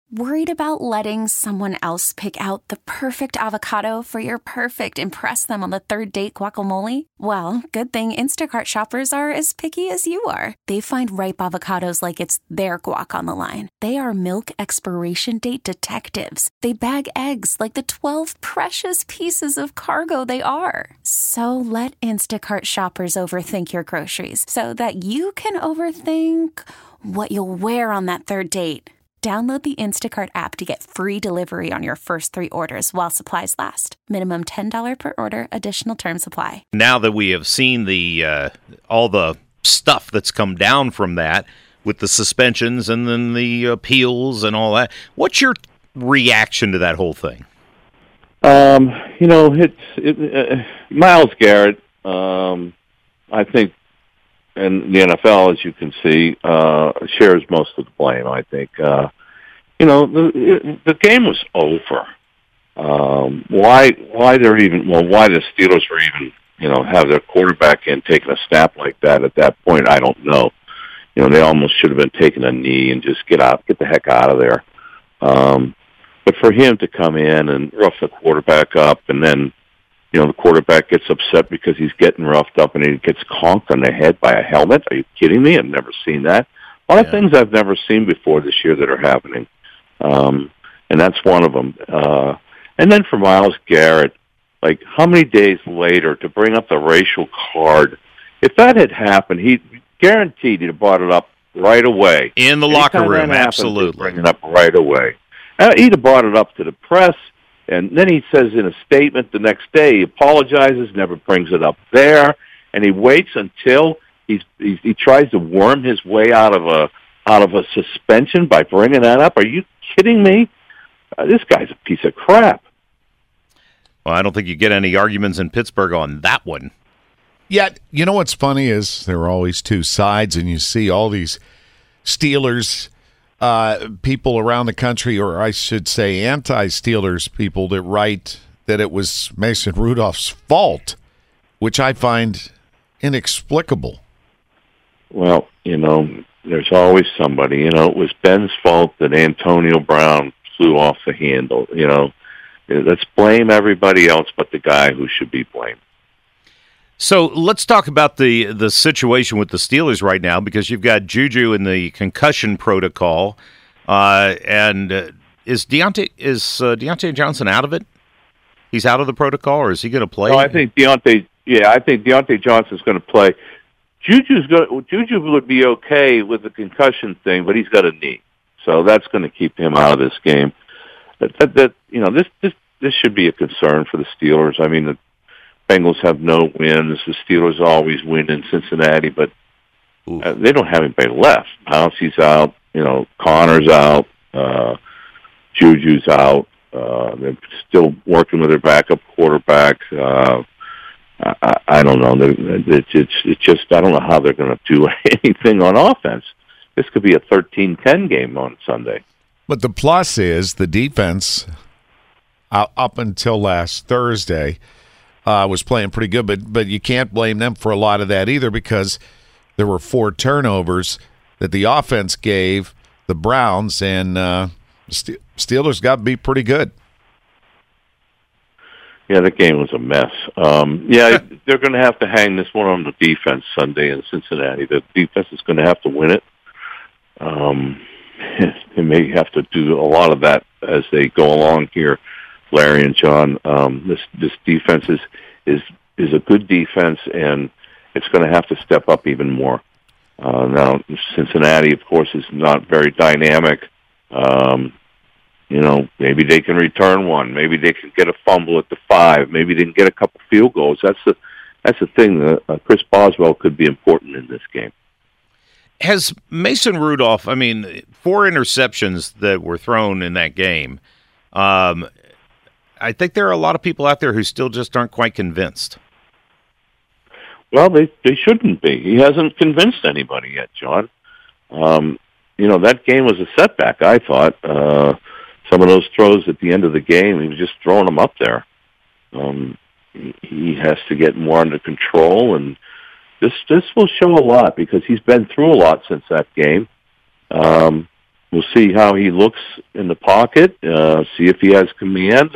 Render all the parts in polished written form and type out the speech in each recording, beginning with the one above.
Worried about letting someone else pick out the perfect avocado for your perfect impress them on the third date guacamole? Well, good thing Instacart shoppers are as picky as you are. They find ripe avocados like it's their guac on the line. They are milk expiration date detectives. They bag eggs like the 12 precious pieces of cargo they are. So let Instacart shoppers overthink your groceries so that you can overthink what you'll wear on that third date. Download the Instacart app to get free delivery on your first 3 orders while supplies last. Minimum $10 per order. Additional terms apply. Now that we have seen the all the stuff that's come down from that with the suspensions and then the appeals and all that, what's your reaction to that whole thing? Myles Garrett, I think, and the NFL, as you can see, shares most of the blame. I think, the game was over. Why the Steelers were even, have their quarterback in taking a snap like that at that point, I don't know. They almost should have been taking a knee and just get the heck out of there. But for him to come in and rough the quarterback up, and then the quarterback gets upset because he's getting roughed up and he gets conked on the head by a helmet. Are you kidding me? I've never seen that. A lot of things I've never seen before this year that are happening. And that's one of them. And then for Myles Garrett, like how many days later to bring up the racial card? If that had happened, he guaranteed he'd have brought it up right away. In the locker room, absolutely. Bring it up right away. He'd have brought it up to the press. And then he says in a statement the next day, he apologizes, never brings it up there, and he waits until he tries to worm his way out of a suspension by bringing that up. Are you kidding me? This guy's a piece of crap. Well, I don't think you get any arguments in Pittsburgh on that one. Yet, what's funny is there are always two sides, and you see all these Steelers people around the country, or I should say anti-Steelers people, that write that it was Mason Rudolph's fault, which I find inexplicable. Well, there's always somebody. It was Ben's fault that Antonio Brown flew off the handle. Let's blame everybody else but the guy who should be blamed. So let's talk about the situation with the Steelers right now, because you've got Juju in the concussion protocol, and is Deontay Johnson out of it? He's out of the protocol, or is he going to play? No, I think Deontay Johnson's going to play. Juju would be okay with the concussion thing, but he's got a knee, so that's going to keep him out of this game. This should be a concern for the Steelers. I mean, the Bengals have no wins. The Steelers always win in Cincinnati, but they don't have anybody left. Pouncey's out. Connor's out. Juju's out. They're still working with their backup quarterback. I don't know. It's just I don't know how they're going to do anything on offense. This could be a 13-10 game on Sunday. But the plus is the defense, up until last Thursday, was playing pretty good, but you can't blame them for a lot of that either, because there were 4 turnovers that the offense gave the Browns, and Steelers got to be pretty good. Yeah, the game was a mess. They're going to have to hang this one on the defense Sunday in Cincinnati. The defense is going to have to win it. They may have to do a lot of that as they go along here, Larry and John. This defense is a good defense, and it's going to have to step up even more. Now, Cincinnati, of course, is not very dynamic. Maybe they can return one. Maybe they can get a fumble at the 5. Maybe they can get a couple field goals. That's the thing. Chris Boswell could be important in this game. Has Mason Rudolph, 4 interceptions that were thrown in that game, I think there are a lot of people out there who still just aren't quite convinced. Well, they shouldn't be. He hasn't convinced anybody yet, John. That game was a setback, I thought. Some of those throws at the end of the game, he was just throwing them up there. He has to get more under control, and this will show a lot because he's been through a lot since that game. We'll see how he looks in the pocket, see if he has command.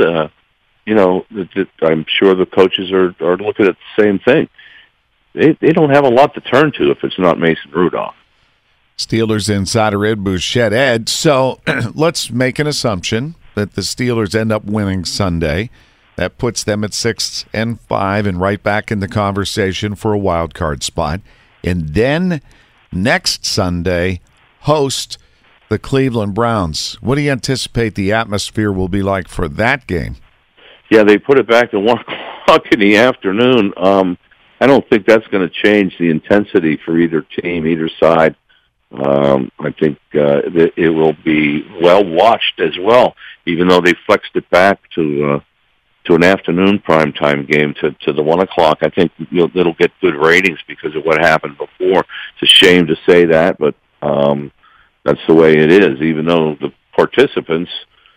I'm sure the coaches are looking at the same thing. They don't have a lot to turn to if it's not Mason Rudolph. Steelers insider Ed Bouchette. Ed, so let's make an assumption that the Steelers end up winning Sunday. That puts them at 6-5 and right back in the conversation for a wild card spot. And then next Sunday, host the Cleveland Browns. What do you anticipate the atmosphere will be like for that game? Yeah, they put it back to 1 o'clock in the afternoon. I don't think that's going to change the intensity for either team, either side. I think that it will be well watched as well, even though they flexed it back to an afternoon primetime game to the 1 o'clock. I think it'll get good ratings because of what happened before. It's a shame to say that, but that's the way it is. Even though the participants,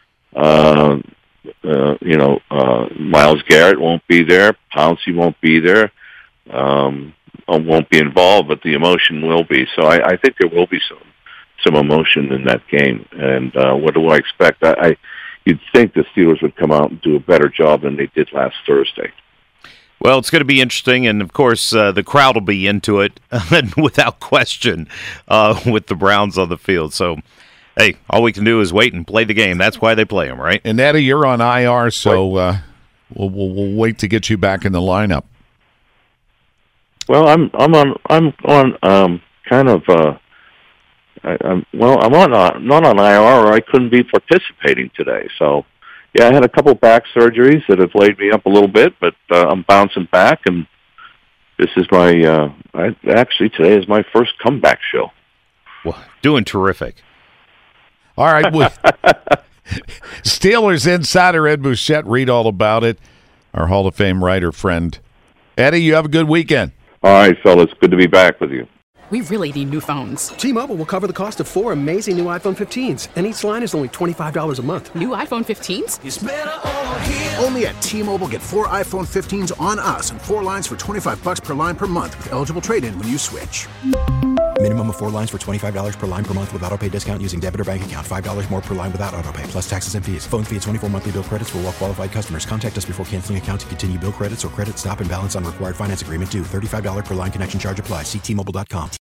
Myles Garrett won't be there, Pouncey won't be there. Won't be involved, but the emotion will be. So I think there will be some emotion in that game. And what do I expect? You'd think the Steelers would come out and do a better job than they did last Thursday. Well, it's going to be interesting, and of course, the crowd will be into it without question with the Browns on the field. So, hey, all we can do is wait and play the game. That's why they play them, right? And Eddie, you're on IR, so we'll wait to get you back in the lineup. Well, I'm not on IR, or I couldn't be participating today. So, yeah, I had a couple back surgeries that have laid me up a little bit, but I'm bouncing back, and this is today is my first comeback show. Well, doing terrific. All right, Steelers insider Ed Bouchette, read all about it. Our Hall of Fame writer friend Eddie, you have a good weekend. All right, fellas, good to be back with you. We really need new phones. T-Mobile will cover the cost of 4 amazing new iPhone 15s, and each line is only $25 a month. New iPhone 15s? It's better over here. Only at T-Mobile, get 4 iPhone 15s on us and 4 lines for $25 per line per month with eligible trade-in when you switch. Minimum of 4 lines for $25 per line per month with autopay discount using debit or bank account. $5 more per line without autopay, plus taxes and fees. Phone fee at 24 monthly bill credits for well-qualified customers. Contact us before canceling account to continue bill credits or credit stop and balance on required finance agreement due. $35 per line connection charge applies. See T-Mobile.com.